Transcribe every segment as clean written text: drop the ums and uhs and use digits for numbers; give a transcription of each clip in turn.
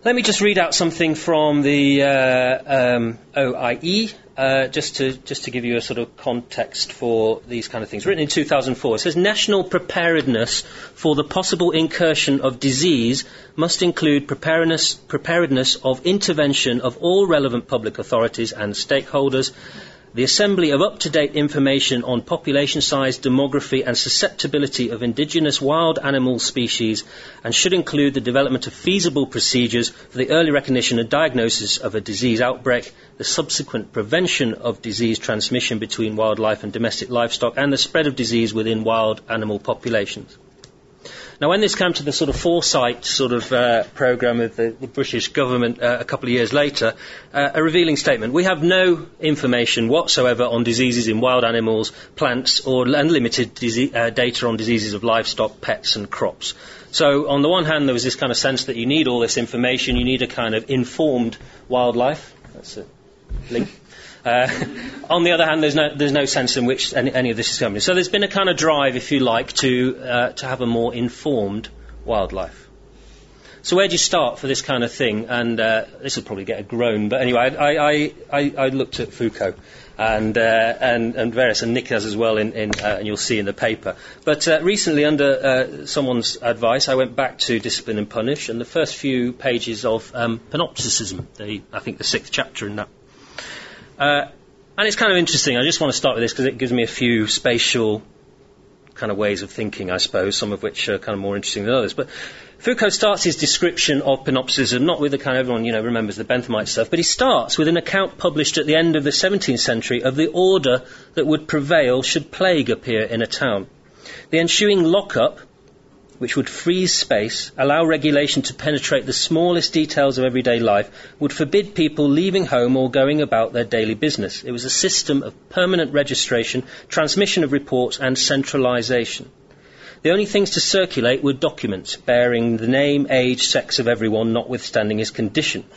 Let me just read out something from the OIE, just to give you a sort of context for these kind of things. Written in 2004, it says, national preparedness for the possible incursion of disease must include preparedness of intervention of all relevant public authorities and stakeholders, the assembly of up-to-date information on population size, demography and susceptibility of indigenous wild animal species, and should include the development of feasible procedures for the early recognition and diagnosis of a disease outbreak, the subsequent prevention of disease transmission between wildlife and domestic livestock, and the spread of disease within wild animal populations. Now, when this came to the sort of foresight sort of programme of the British government a couple of years later, a revealing statement. We have no information whatsoever on diseases in wild animals, plants, or unlimited data on diseases of livestock, pets and crops. So, on the one hand, there was this kind of sense that you need all this information, you need a kind of informed wildlife. That's a link. On the other hand, there's no sense in which any of this is coming. So there's been a kind of drive, if you like, to have a more informed wildlife. So where do you start for this kind of thing? And this will probably get a groan, but anyway, I looked at Foucault and various, and Nick has as well, and you'll see in the paper. But recently, under someone's advice, I went back to Discipline and Punish, and the first few pages of Panopticism, I think the 6th chapter in that. And it's kind of interesting. I just want to start with this because it gives me a few spatial kind of ways of thinking, I suppose, some of which are kind of more interesting than others. But Foucault starts his description of Panopticism, not with the kind of everyone, remembers the Benthamite stuff, but he starts with an account published at the end of the 17th century of the order that would prevail should plague appear in a town. The ensuing lock-up, which would freeze space, allow regulation to penetrate the smallest details of everyday life, would forbid people leaving home or going about their daily business. It was a system of permanent registration, transmission of reports and centralisation. The only things to circulate were documents bearing the name, age, sex of everyone, notwithstanding his condition.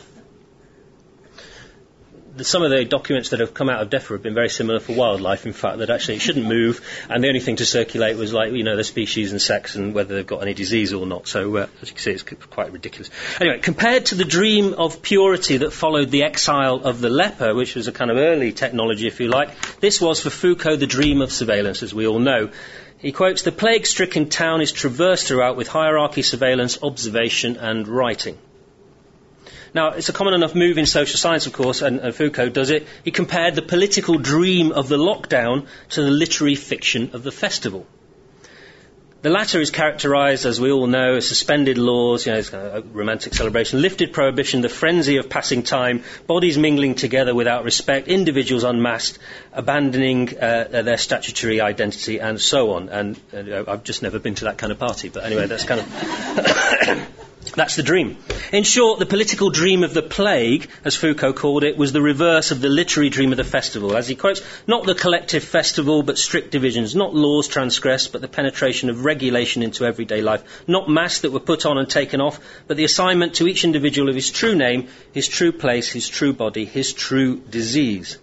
Some of the documents that have come out of DEFRA have been very similar for wildlife, in fact, that actually it shouldn't move, and the only thing to circulate was the species and sex and whether they've got any disease or not. So, as you can see, it's quite ridiculous. Anyway, compared to the dream of purity that followed the exile of the leper, which was a kind of early technology, if you like, this was for Foucault the dream of surveillance, as we all know. He quotes, "The plague-stricken town is traversed throughout with hierarchy, surveillance, observation and writing." Now, it's a common enough move in social science, of course, and Foucault does it. He compared the political dream of the lockdown to the literary fiction of the festival. The latter is characterised, as we all know, as suspended laws, it's kind of a romantic celebration, lifted prohibition, the frenzy of passing time, bodies mingling together without respect, individuals unmasked, abandoning their statutory identity, and so on. And I've just never been to that kind of party, but anyway, that's kind of... That's the dream. In short, the political dream of the plague, as Foucault called it, was the reverse of the literary dream of the festival. As he quotes, not the collective festival, but strict divisions, not laws transgressed, but the penetration of regulation into everyday life, not masks that were put on and taken off, but the assignment to each individual of his true name, his true place, his true body, his true disease.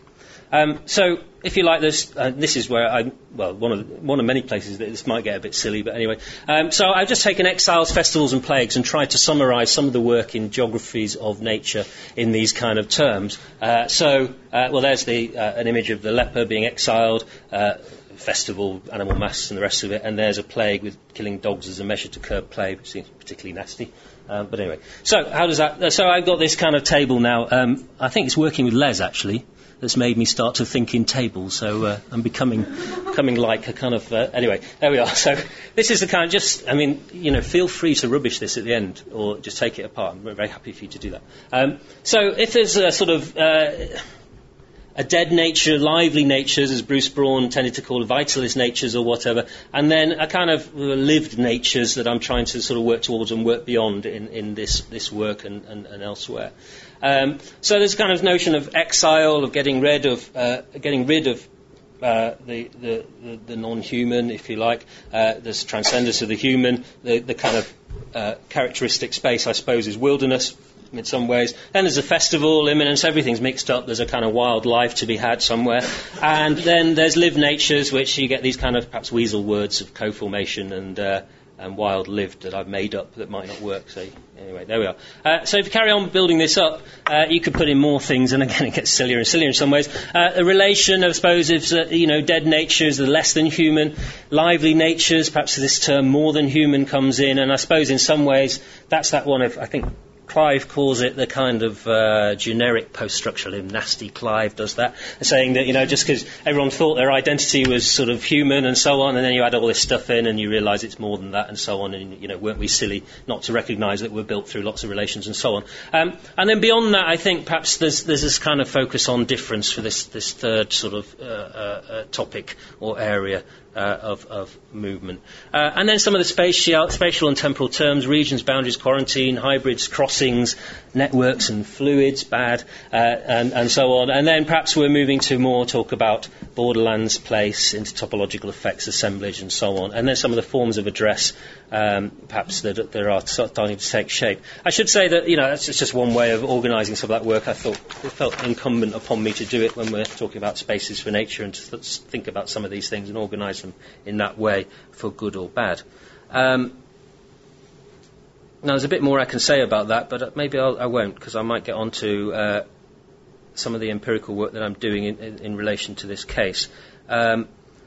So, if you like this, this is where one of many places that this might get a bit silly, but anyway. So I've just taken exiles, festivals and plagues and tried to summarise some of the work in geographies of nature in these kind of terms. There's an image of the leper being exiled, festival, animal masks and the rest of it, and there's a plague with killing dogs as a measure to curb plague, which seems particularly nasty. But anyway, so how does that... So I've got this kind of table now. I think it's working with Les, actually, that's made me start to think in tables. So I'm becoming like a kind of... anyway, there we are. So this is the kind of feel free to rubbish this at the end or just take it apart. I'm very happy for you to do that. So if there's a sort of... a dead nature, lively natures, as Bruce Braun tended to call vitalist natures or whatever, and then a kind of lived natures that I'm trying to sort of work towards and work beyond in this work and elsewhere. So there's a kind of notion of exile, of getting rid of the non-human, if you like. There's transcendence of the human. The kind of characteristic space, I suppose, is wilderness. In some ways. Then there's a festival, imminence, everything's mixed up, there's a kind of wild life to be had somewhere. And then there's lived natures, which you get these kind of perhaps weasel words of co-formation and and wild-lived that I've made up that might not work. So anyway, there we are. So if you carry on building this up, you could put in more things, and again it gets sillier and sillier in some ways. A relation, I suppose, if dead natures, the less than human, lively natures, perhaps this term more than human comes in, and I suppose in some ways that's that one of, I think, Clive calls it the kind of generic post-structuralism. Nasty Clive does that, saying that, just because everyone thought their identity was sort of human and so on, and then you add all this stuff in and you realise it's more than that and so on, and, weren't we silly not to recognise that we're built through lots of relations and so on. And then beyond that, I think perhaps there's this kind of focus on difference for this third sort of topic or area of movement. And then some of the spatial and temporal terms, regions, boundaries, quarantine, hybrids, crossings, networks and fluids, bad, and so on. And then perhaps we're moving to more talk about borderlands, place, intertopological effects, assemblage, and so on. And then some of the forms of address, perhaps that are starting to take shape. I should say that, that's just one way of organising some of that work. I thought it felt incumbent upon me to do it when we're talking about spaces for nature and to think about some of these things and organise them in that way, for good or bad. Now, there's a bit more I can say about that, but maybe I won't, because I might get on to some of the empirical work that I'm doing in relation to this case. But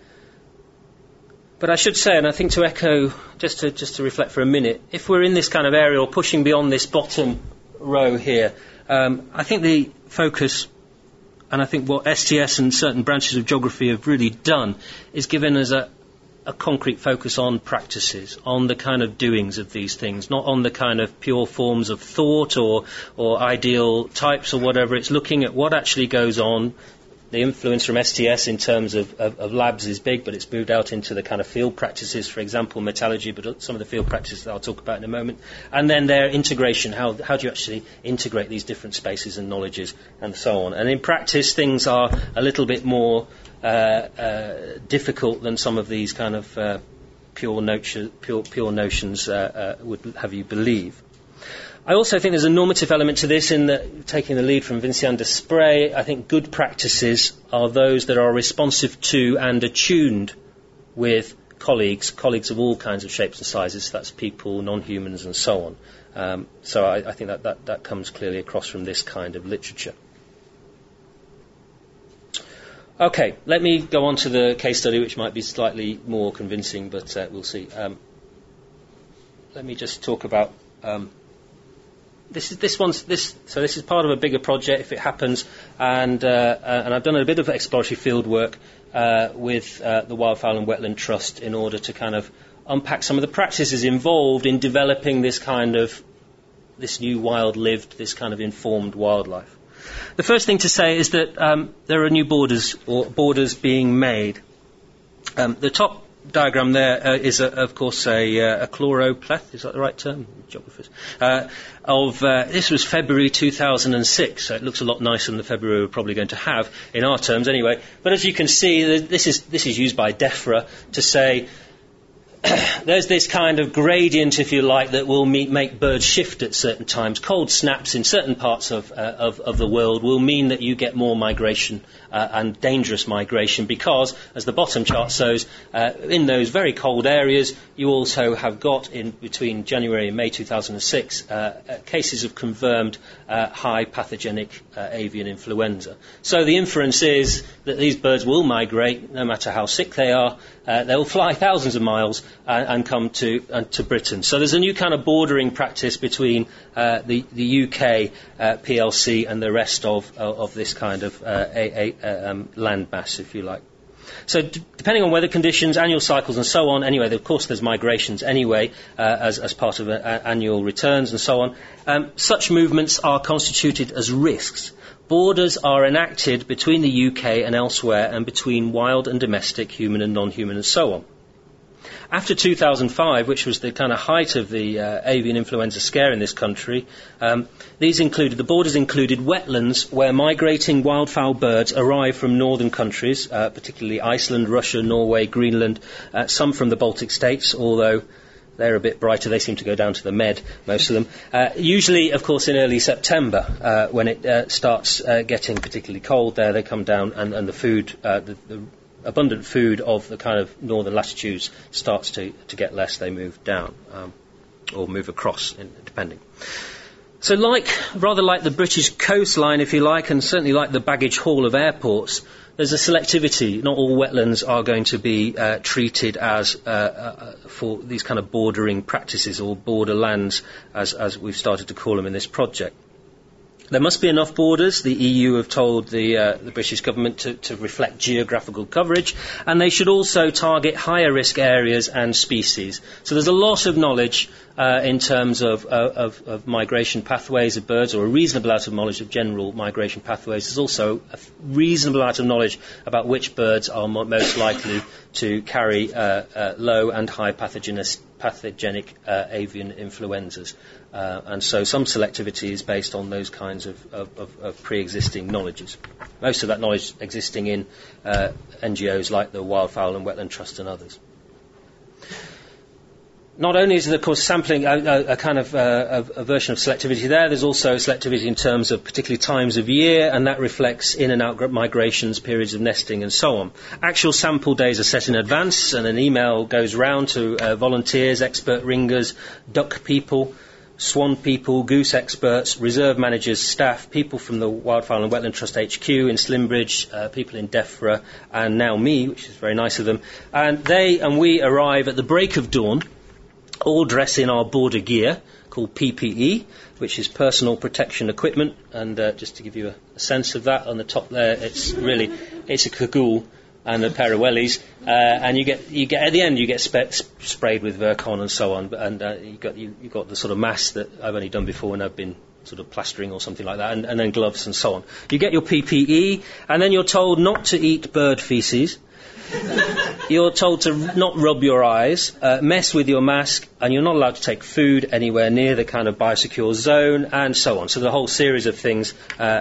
I should say, and I think to echo, just to reflect for a minute, if we're in this kind of area or pushing beyond this bottom row here, I think the focus, and I think what STS and certain branches of geography have really done, is given us a concrete focus on practices, on the kind of doings of these things, not on the kind of pure forms of thought or ideal types or whatever. It's looking at what actually goes on. The influence from STS in terms of labs is big, but it's moved out into the kind of field practices, for example, metallurgy, but some of the field practices that I'll talk about in a moment. And then their integration, how do you actually integrate these different spaces and knowledges and so on. And in practice, things are a little bit more difficult than some of these kind of pure notions would have you believe. I also think there's a normative element to this in that, taking the lead from Vinciane Desprez, I think good practices are those that are responsive to and attuned with colleagues of all kinds of shapes and sizes. That's people, non-humans and so on. So I think that comes clearly across from this kind of literature. Okay, let me go on to the case study, which might be slightly more convincing, but we'll see. Let me just talk about... This is part of a bigger project, if it happens, and I've done a bit of exploratory field work with the Wildfowl and Wetland Trust in order to kind of unpack some of the practices involved in developing this new wild-lived, this kind of informed wildlife. The first thing to say is that there are new borders being made. The top diagram there is, of course, a chloropleth. Is that the right term? Geographers. This was February 2006, so it looks a lot nicer than the February we're probably going to have in our terms anyway. But as you can see, this is used by DEFRA to say there's this kind of gradient, if you like, that will make birds shift at certain times. Cold snaps in certain parts of the world will mean that you get more migration and dangerous migration because, as the bottom chart shows, in those very cold areas, you also have got, in between January and May 2006, cases of confirmed high pathogenic avian influenza. So the inference is that these birds will migrate, no matter how sick they are. They'll fly thousands of miles and come to Britain. So there's a new kind of bordering practice between the UK PLC and the rest of this kind of landmass, if you like. So depending on weather conditions, annual cycles and so on, anyway, of course there's migrations anyway as part of annual returns and so on. Such movements are constituted as risks. Borders are enacted between the UK and elsewhere and between wild and domestic, human and non-human and so on. After 2005, which was the kind of height of the avian influenza scare in this country, the borders included wetlands where migrating wildfowl birds arrive from northern countries, particularly Iceland, Russia, Norway, Greenland, some from the Baltic states, although they're a bit brighter. They seem to go down to the Med, most of them. Usually, of course, in early September, when it starts getting particularly cold there, they come down and the food, the abundant food of the kind of northern latitudes starts to get less, they move down or move across, depending. So rather like the British coastline, if you like, and certainly like the baggage hall of airports, there's a selectivity. Not all wetlands are going to be treated as for these kind of bordering practices or borderlands, as we've started to call them in this project. There must be enough borders. The EU have told the British government to reflect geographical coverage, and they should also target higher risk areas and species. So there's a lot of knowledge in terms of migration pathways of birds, or a reasonable amount of knowledge of general migration pathways. There's also a reasonable amount of knowledge about which birds are most likely to carry low and high pathogenic avian influenzas. And so some selectivity is based on those kinds of pre-existing knowledges. Most of that knowledge existing in NGOs like the Wildfowl and Wetland Trust and others. Not only is there, of course, sampling a kind of a version of selectivity there's also selectivity in terms of particularly times of year, and that reflects in and out migrations, periods of nesting, and so on. Actual sample days are set in advance, and an email goes round to volunteers, expert ringers, duck people, swan people, goose experts, reserve managers, staff, people from the Wildfowl and Wetland Trust HQ in Slimbridge, people in DEFRA, and now me, which is very nice of them. And they and we arrive at the break of dawn, all dress in our border gear, called PPE, which is personal protection equipment. And just to give you a sense of that, on the top there, it's a cagoule and a pair of wellies, and you get at the end you get sprayed with Virkon and so on, and you got the sort of mask that I've only done before when I've been sort of plastering or something like that, and then gloves and so on. You get your PPE, and then you're told not to eat bird feces. You're told to not rub your eyes, mess with your mask, and you're not allowed to take food anywhere near the kind of biosecure zone, and so on. So the whole series of things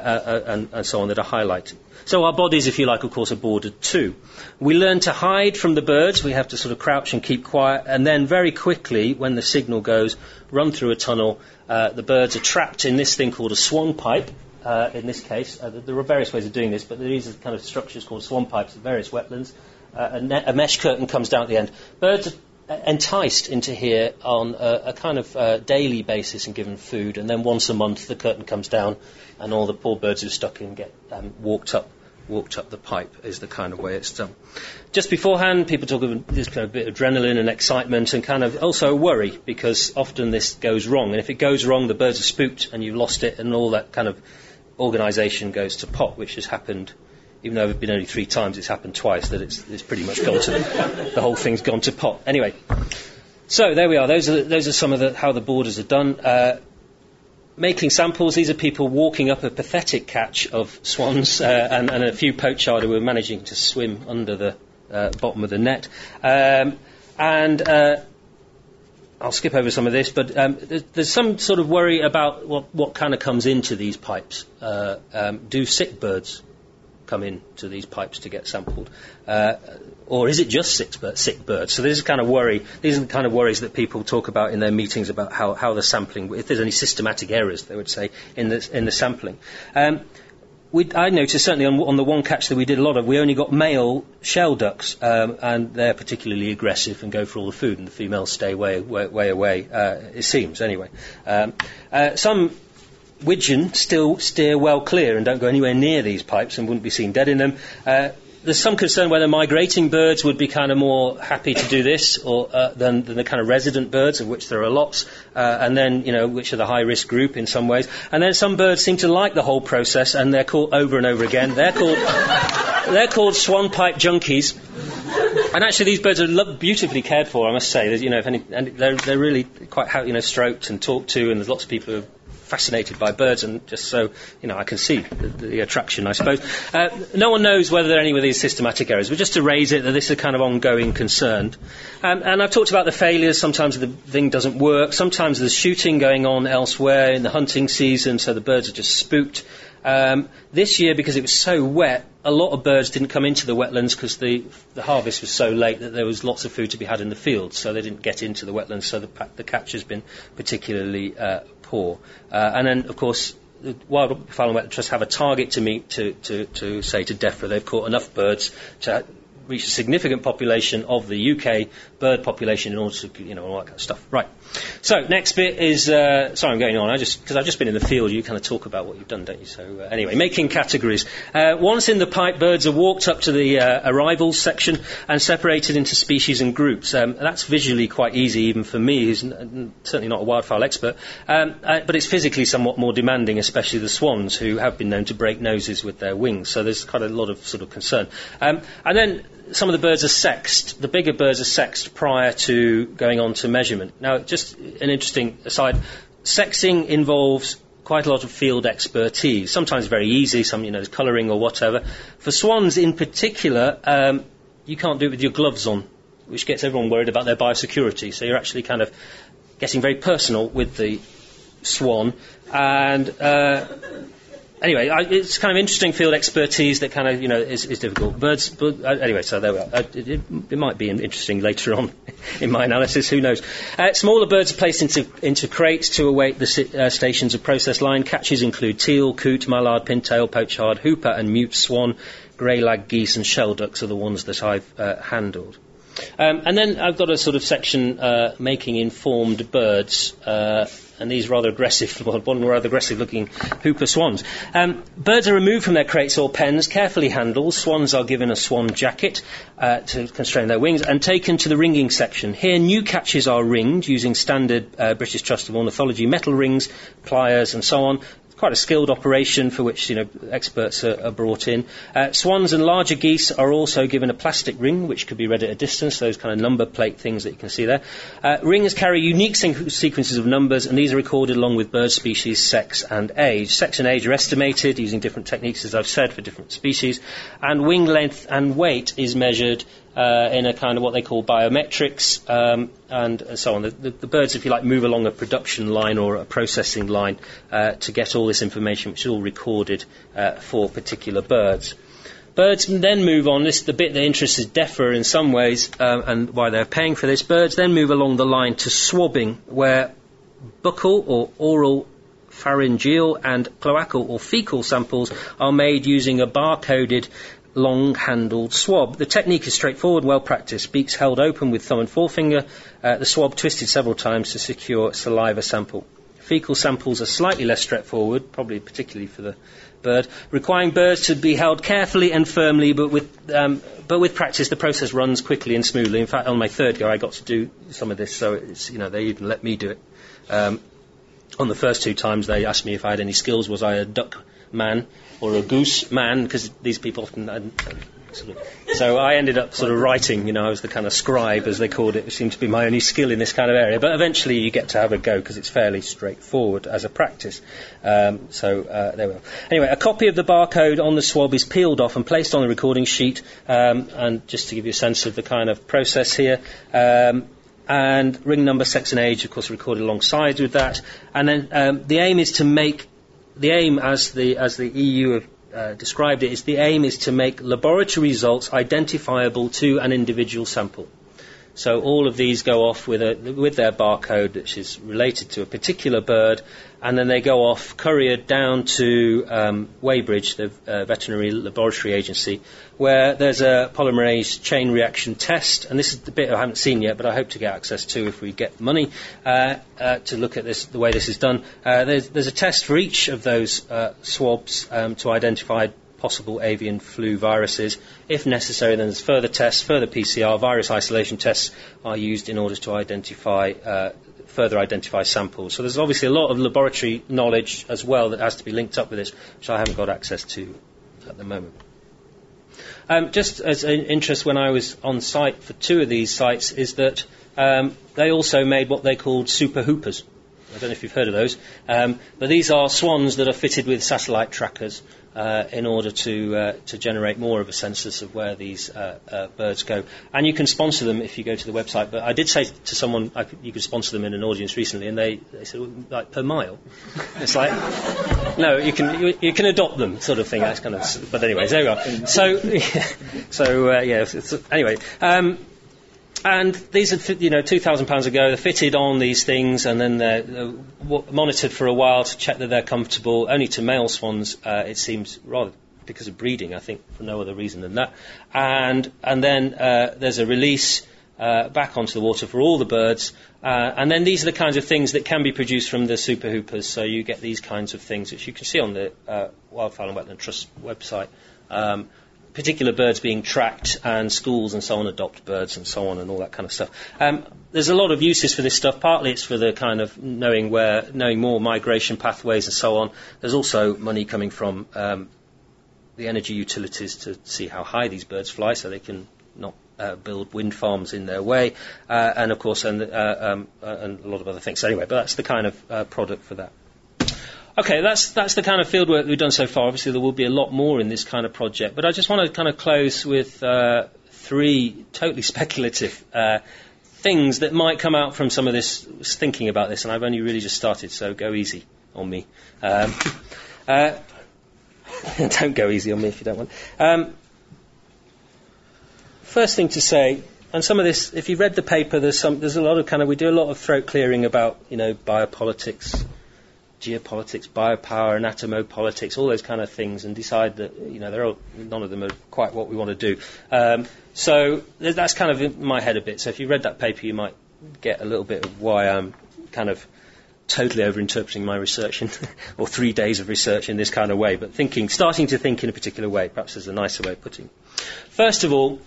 and so on that are highlighted. So our bodies, if you like, of course, are bordered too. We learn to hide from the birds. We have to sort of crouch and keep quiet, and then very quickly, when the signal goes, run through a tunnel. The birds are trapped in this thing called a swan pipe. In this case, there are various ways of doing this, but these are kind of structures called swan pipes in various wetlands. A mesh curtain comes down at the end. Birds are enticed into here on a kind of daily basis and given food, and then once a month the curtain comes down and all the poor birds who are stuck in get walked up the pipe, is the kind of way it's done. Just beforehand, people talk about this kind of bit of adrenaline and excitement, and kind of also worry, because often this goes wrong, and if it goes wrong the birds are spooked and you've lost it, and all that kind of organisation goes to pot, which has happened. Even though it's been only 3 times, it's happened twice, that it's pretty much gone to the whole thing's gone to pot. Anyway, so there we are. Those are some of how the borders are done. Making samples. These are people walking up a pathetic catch of swans and a few pochard who were managing to swim under the bottom of the net. I'll skip over some of this, but there's some sort of worry about what kind of comes into these pipes. Do sick birds come into these pipes to get sampled, or is it just sick birds? So this is kind of worry. These are the kind of worries that people talk about in their meetings about how the sampling, if there's any systematic errors, they would say in the sampling. I noticed certainly on the one catch that we did a lot of, we only got male shell ducks, and they're particularly aggressive and go for all the food, and the females stay way away. It seems anyway. Some widgeon still steer well clear and don't go anywhere near these pipes and wouldn't be seen dead in them. There's some concern whether migrating birds would be kind of more happy to do this or than the kind of resident birds, of which there are lots, and then, which are the high-risk group in some ways. And then some birds seem to like the whole process, and they're called over and over again. They're called swan pipe junkies. And actually, these birds are beautifully cared for, I must say. They're really quite stroked and talked to, and there's lots of people who are fascinated by birds, and just so I can see the attraction, I suppose. No one knows whether there are any of these systematic errors, but just to raise it, that this is a kind of ongoing concern. And I've talked about the failures. Sometimes the thing doesn't work. Sometimes there's shooting going on elsewhere in the hunting season, so the birds are just spooked. This year, because it was so wet, a lot of birds didn't come into the wetlands because the harvest was so late that there was lots of food to be had in the fields, so they didn't get into the wetlands, so the catch has been particularly poor. And then, of course, the Wildfowl and Wetland Trust have a target to meet to say to DEFRA they've caught enough birds to reach a significant population of the UK bird population in order to, all that kind of stuff. Right. So next bit is, sorry I'm going on, because I've just been in the field, you kind of talk about what you've done, don't you? So anyway, making categories. Once in the pipe, birds are walked up to the arrivals section and separated into species and groups. That's visually quite easy, even for me, who's certainly not a wildfowl expert, but it's physically somewhat more demanding, especially the swans, who have been known to break noses with their wings, so there's quite a lot of sort of concern. And then some of the birds are sexed. The bigger birds are sexed prior to going on to measurement. Now, just an interesting aside, sexing involves quite a lot of field expertise, sometimes very easy, some, there's colouring or whatever. For swans in particular, you can't do it with your gloves on, which gets everyone worried about their biosecurity, so you're actually kind of getting very personal with the swan, and anyway, it's kind of interesting field expertise that kind of, is difficult. Birds, anyway, so there we are. It might be interesting later on in my analysis, who knows. Smaller birds are placed into crates to await the stations of process line. Catches include teal, coot, mallard, pintail, pochard, hooper and mute swan. Grey-lag geese and shell ducks are the ones that I've handled. And then I've got a sort of section making informed birds, and these rather aggressive, one rather aggressive-looking hooper swans. Birds are removed from their crates or pens, carefully handled. Swans are given a swan jacket to constrain their wings and taken to the ringing section. Here, new catches are ringed using standard British Trust of Ornithology metal rings, pliers, and so on. Quite a skilled operation for which experts are brought in. Swans and larger geese are also given a plastic ring, which could be read at a distance, those kind of number plate things that you can see there. Rings carry unique sequences of numbers, and these are recorded along with bird species, sex and age. Sex and age are estimated using different techniques, as I've said, for different species, and wing length and weight is measured in a kind of what they call biometrics, and so on. The birds, if you like, move along a production line or a processing line to get all this information, which is all recorded for particular birds. Birds then move on. The bit that interests DEFRA in some ways, and why they're paying for this. Birds then move along the line to swabbing, where buccal or oral, pharyngeal and cloacal or fecal samples are made using a bar-coded long-handled swab. The technique is straightforward, well-practiced. Beaks held open with thumb and forefinger, the swab twisted several times to secure saliva sample. Fecal samples are slightly less straightforward, probably particularly for the bird, requiring birds to be held carefully and firmly, but with practice the process runs quickly and smoothly. In fact, on my third go I got to do some of this, so it's, they even let me do it. On the first two times they asked me if I had any skills. Was I a duck man or a goose man? Because these people often so I ended up sort of writing, I was the kind of scribe, as they called it. It seemed to be my only skill in this kind of area, but eventually you get to have a go because it's fairly straightforward as a practice. There we are. Anyway, a copy of the barcode on the swab is peeled off and placed on the recording sheet, and just to give you a sense of the kind of process here, and ring number, sex and age, of course, recorded alongside with that. And then the aim is to make, the aim as the EU have described it, is the aim is to make laboratory results identifiable to an individual sample. So all of these go off with their barcode, which is related to a particular bird, and then they go off couriered down to Weybridge, the veterinary laboratory agency, where there's a polymerase chain reaction test, and this is the bit I haven't seen yet, but I hope to get access to if we get money to look at this, the way this is done. There's a test for each of those swabs to identify possible avian flu viruses. If necessary, then there's further tests, further PCR, virus isolation tests are used in order to further identify samples. So there's obviously a lot of laboratory knowledge as well that has to be linked up with this, which I haven't got access to at the moment. Just as an interest, when I was on site for two of these sites, is that they also made what they called super hoopers. I don't know if you've heard of those, but these are swans that are fitted with satellite trackers in order to generate more of a census of where these birds go. And you can sponsor them if you go to the website. But I did say to someone you could sponsor them in an audience recently, and they said, well, like per mile. It's like, no, you can adopt them, sort of thing. That's kind of. But anyway, there we are. Anyway. And these are, £2,000 ago, they're fitted on these things, and then they're monitored for a while to check that they're comfortable. Only to male swans, it seems rather because of breeding, I think, for no other reason than that. And then there's a release back onto the water for all the birds. And then these are the kinds of things that can be produced from the super hoopers. So you get these kinds of things, which you can see on the Wildfowl and Wetland Trust website. Particular birds being tracked, and schools and so on adopt birds and so on, and all that kind of stuff. There's a lot of uses for this stuff. Partly it's for the kind of knowing more migration pathways and so on. There's also money coming from the energy utilities to see how high these birds fly, so they can not build wind farms in their way, and of course, and a lot of other things. So anyway, but that's the kind of product for that. Okay, that's the kind of fieldwork we've done so far. Obviously, there will be a lot more in this kind of project, but I just want to kind of close with 3 totally speculative things that might come out from some of this thinking about this, and I've only really just started, so go easy on me. Don't go easy on me if you don't want. First thing to say, and some of this, if you've read the paper, there's a lot of we do a lot of throat clearing about, biopolitics, geopolitics, biopower, anatomopolitics, all those kind of things, and decide that none of them are quite what we want to do. So that's kind of in my head a bit. So if you read that paper, you might get a little bit of why I'm kind of totally over-interpreting my research or 3 days of research in this kind of way, but starting to think in a particular way. Perhaps there's a nicer way of putting it. First of all,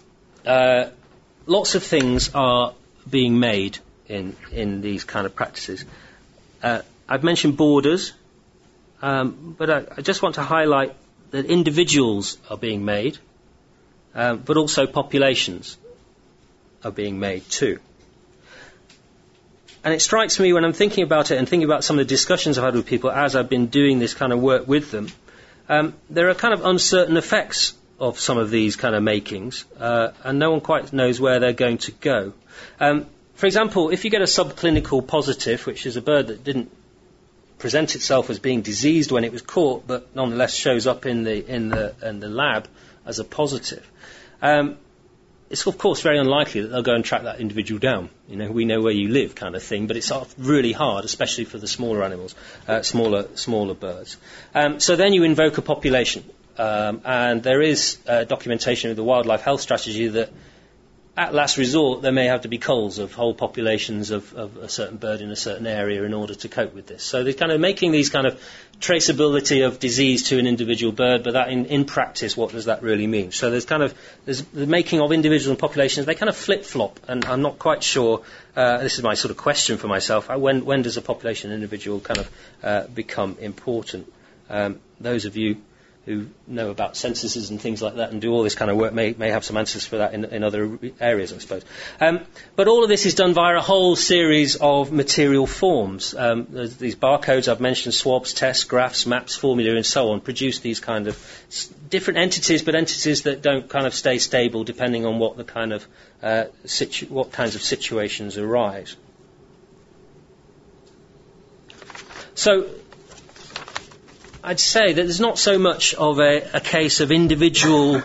lots of things are being made in these kind of practices. I've mentioned borders, but I just want to highlight that individuals are being made, but also populations are being made too. And it strikes me when I'm thinking about it and thinking about some of the discussions I've had with people as I've been doing this kind of work with them, there are kind of uncertain effects of some of these kind of makings, and no one quite knows where they're going to go. For example, if you get a subclinical positive, which is a bird that didn't present itself as being diseased when it was caught, but nonetheless shows up in the lab as a positive, it's of course very unlikely that they'll go and track that individual down. We know where you live, kind of thing. But it's really hard, especially for the smaller animals, smaller birds. So then you invoke a population, and there is documentation of the wildlife health strategy that at last resort, there may have to be culls of whole populations of a certain bird in a certain area in order to cope with this. So they're kind of making these kind of traceability of disease to an individual bird, but that in practice, what does that really mean? So there's the making of individual populations, they kind of flip-flop, and I'm not quite sure, this is my sort of question for myself, when does a population individual kind of become important? Those of you who know about censuses and things like that and do all this kind of work may have some answers for that in other areas, I suppose. But all of this is done via a whole series of material forms. These barcodes I've mentioned, swabs, tests, graphs, maps, formula, and so on, produce these kind of different entities, but entities that don't kind of stay stable depending on what the kind of what kinds of situations arise. So I'd say that there's not so much of a case of individuals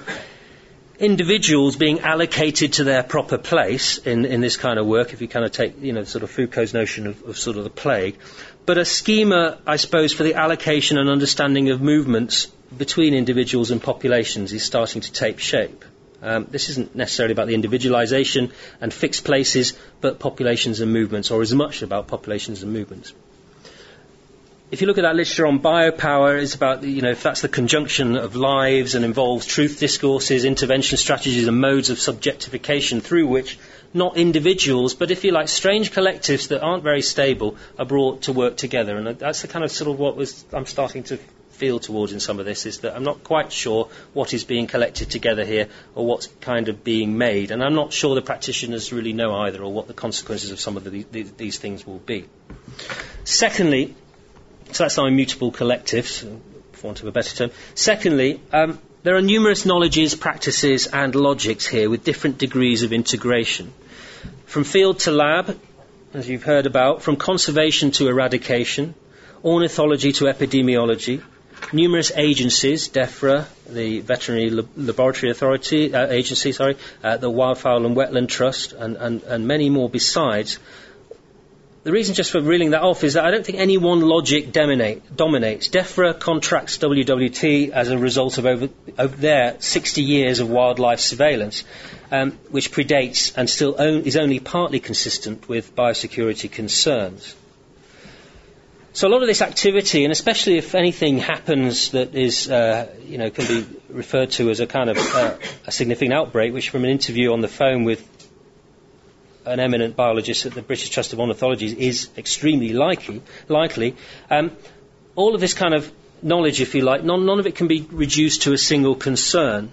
being allocated to their proper place in this kind of work, if you kind of take, sort of Foucault's notion of sort of the plague, but a schema, I suppose, for the allocation and understanding of movements between individuals and populations is starting to take shape. This isn't necessarily about the individualization and fixed places, but populations and movements, or as much about populations and movements. If you look at that literature on biopower, it's about, if that's the conjunction of lives and involves truth discourses, intervention strategies and modes of subjectification through which not individuals, but if you like, strange collectives that aren't very stable are brought to work together. And that's the kind of sort of I'm starting to feel towards in some of this, is that I'm not quite sure what is being collected together here or what's kind of being made. And I'm not sure the practitioners really know either, or what the consequences of some of these things will be. Secondly, so that's our immutable collectives, for want of a better term. Secondly, there are numerous knowledges, practices and logics here with different degrees of integration. From field to lab, as you've heard about, from conservation to eradication, ornithology to epidemiology, numerous agencies, DEFRA, the Veterinary Laboratory Agency, the Wildfowl and Wetland Trust, and many more besides, the reason just for reeling that off is that I don't think any one logic dominates. DEFRA contracts WWT as a result of over their 60 years of wildlife surveillance, which predates and still is only partly consistent with biosecurity concerns. So a lot of this activity, and especially if anything happens that is, can be referred to as a kind of a significant outbreak, which from an interview on the phone with an eminent biologist at the British Trust of Ornithology is extremely likely. All of this kind of knowledge, if you like, none of it can be reduced to a single concern.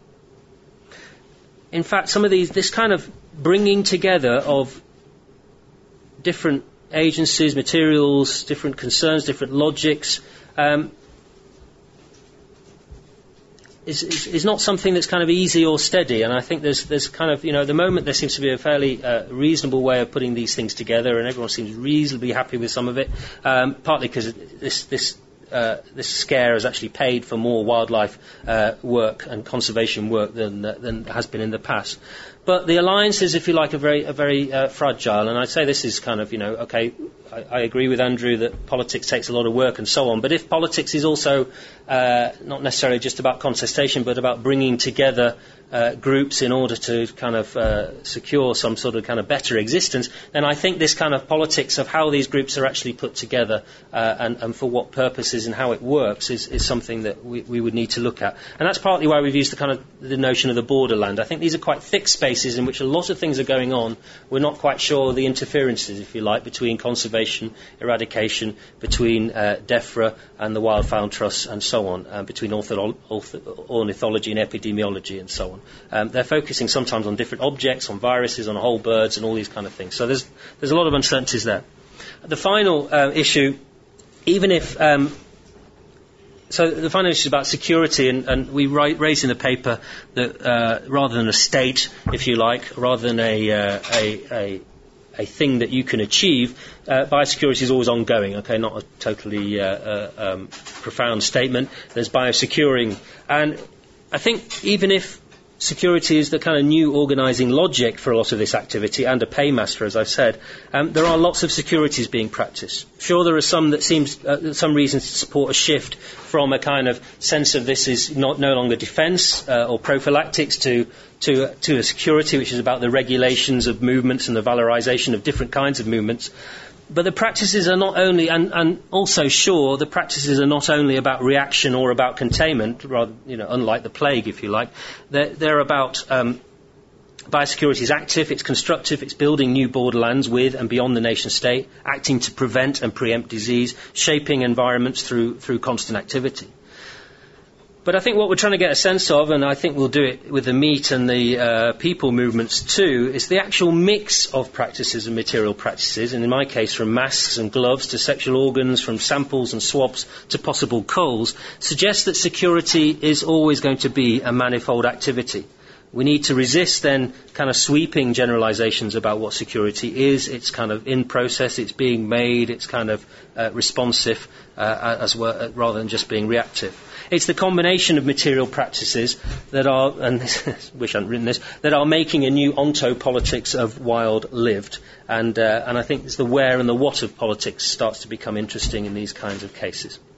In fact, this kind of bringing together of different agencies, materials, different concerns, different logics, is not something that's kind of easy or steady. And I think there's kind of, at the moment there seems to be a fairly reasonable way of putting these things together, and everyone seems reasonably happy with some of it, partly because this scare has actually paid for more wildlife work and conservation work than has been in the past. But the alliances, if you like, are very fragile. And I'd say this is kind of, I agree with Andrew that politics takes a lot of work and so on. But if politics is also not necessarily just about contestation, but about bringing together groups in order to kind of secure some sort of kind of better existence, then I think this kind of politics of how these groups are actually put together and for what purposes and how it works is something that we would need to look at. And that's partly why we've used the notion of the borderland. I think these are quite thick spaces in which a lot of things are going on. We're not quite sure the interferences, if you like, between conservation, eradication, between DEFRA and the Wildfowl Trust and so on, between ornithology and epidemiology and so on. They're focusing sometimes on different objects, on viruses, on whole birds and all these kind of things. So there's a lot of uncertainties there. The final issue, even if... So the final issue is about security, and we raise in the paper that rather than a state, if you like, rather than a thing that you can achieve, biosecurity is always ongoing. Okay, not a totally profound statement. There's biosecuring, and I think even if security is the kind of new organising logic for a lot of this activity and a paymaster, as I've said, there are lots of securities being practiced. Sure, there are some that seems some reasons to support a shift from a kind of sense of this is no longer defence or prophylactics to a security which is about the regulations of movements and the valorisation of different kinds of movements. But the practices are not only, and also sure, the practices are not only about reaction or about containment, rather, unlike the plague, if you like. They're about biosecurity is active, it's constructive, it's building new borderlands with and beyond the nation state, acting to prevent and preempt disease, shaping environments through constant activity. But I think what we're trying to get a sense of, and I think we'll do it with the meat and the people movements too, is the actual mix of practices and material practices, and in my case from masks and gloves to sexual organs, from samples and swabs to possible culls, suggests that security is always going to be a manifold activity. We need to resist then kind of sweeping generalizations about what security is. It's kind of in process, it's being made, it's kind of responsive as well, rather than just being reactive. It's the combination of material practices that are, and I wish I hadn't written this, that are making a new ontopolitics of wild lived. And I think it's the where and the what of politics starts to become interesting in these kinds of cases.